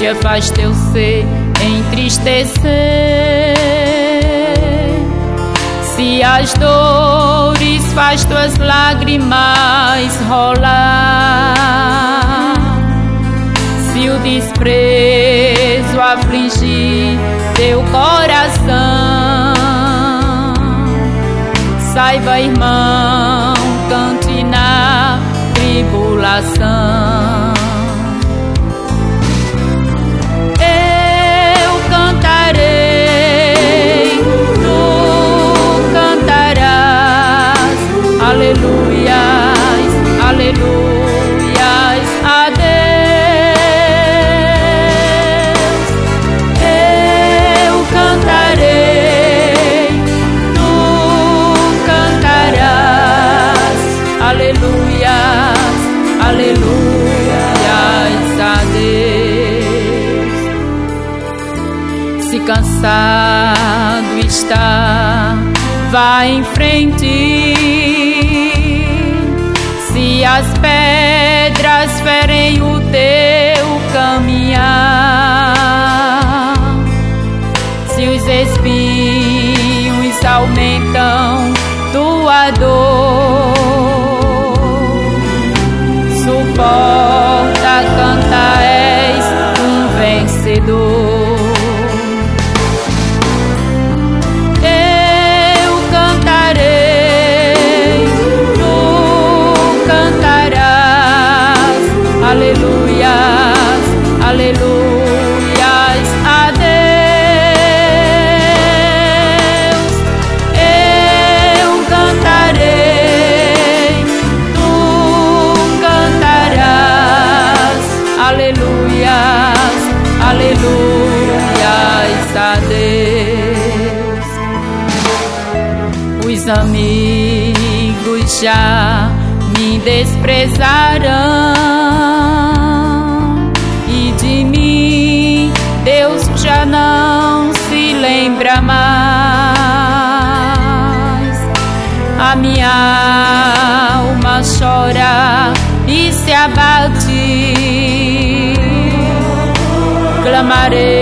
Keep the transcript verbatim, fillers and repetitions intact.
angústia faz teu ser entristecer, se as dores faz tuas lágrimas rolar, se o desprezo afligir teu coração, saiba, irmão, cante na tribulação. Eu cantarei, tu cantarás, aleluias, aleluias a Deus. Eu cantarei, tu cantarás, aleluias, aleluias a Deus. Se cansado está, vá em frente. Se as pedras ferem o teu caminhar, se os espinhos aumentam tua dor, suporta, canta, és um vencedor. Eu cantarei, tu cantarás, aleluias, aleluias a Deus. Eu cantarei, tu cantarás, aleluias, aleluias a Deus. Os amigos já me desprezarão e de mim Deus já não se lembra mais. A minha alma chora e se abate, clamarei